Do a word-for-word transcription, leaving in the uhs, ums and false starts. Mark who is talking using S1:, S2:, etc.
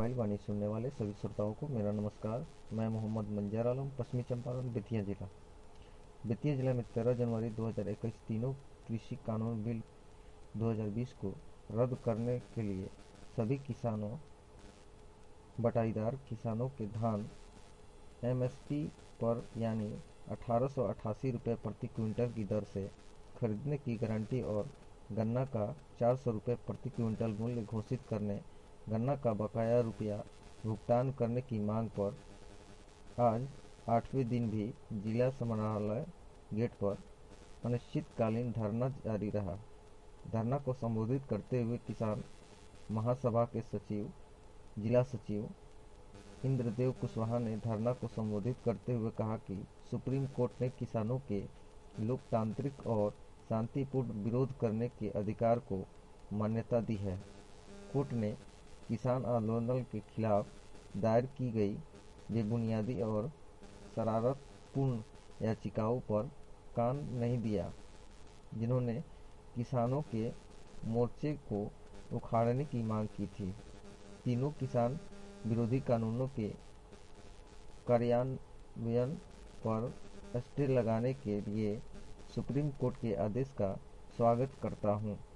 S1: Mobile वाणी सुनने वाले सभी श्रोताओं को मेरा नमस्कार। मैं मोहम्मद मंजर आलम, पश्चिमी चंपारण, बेतिया जिला। बेतिया जिला में तेरह जनवरी दो हज़ार इक्कीस तीनों कृषि कानून बिल दो हज़ार बीस को रद्द करने के लिए सभी किसानों बटाईदार किसानों के धान एमएसपी पर यानी अठारह सौ अठासी रुपये प्रति क्विंटल की दर से खरीदने की गारंटी और गन्ना का चार सौ रुपये प्रति क्विंटल मूल्य घोषित करने, गन्ना का बकाया रुपया भुगतान करने की मांग पर आज आठवें दिन भी जिला समाहरणालय गेट पर अनिश्चितकालीन धरना जारी रहा। धरना को संबोधित करते हुए किसान महासभा के सचिव जिला सचिव इंद्रदेव कुशवाहा ने धरना को संबोधित करते हुए कहा कि सुप्रीम कोर्ट ने किसानों के लोकतांत्रिक और शांतिपूर्ण विरोध करने के अधिकार को मान्यता दी है। कोर्ट ने किसान आंदोलन के खिलाफ दायर की गई बेबुनियादी और शरारतपूर्ण याचिकाओं पर कान नहीं दिया, जिन्होंने किसानों के मोर्चे को उखाड़ने की मांग की थी। तीनों किसान विरोधी कानूनों के कार्यान्वयन पर स्टे लगाने के लिए सुप्रीम कोर्ट के आदेश का स्वागत करता हूं।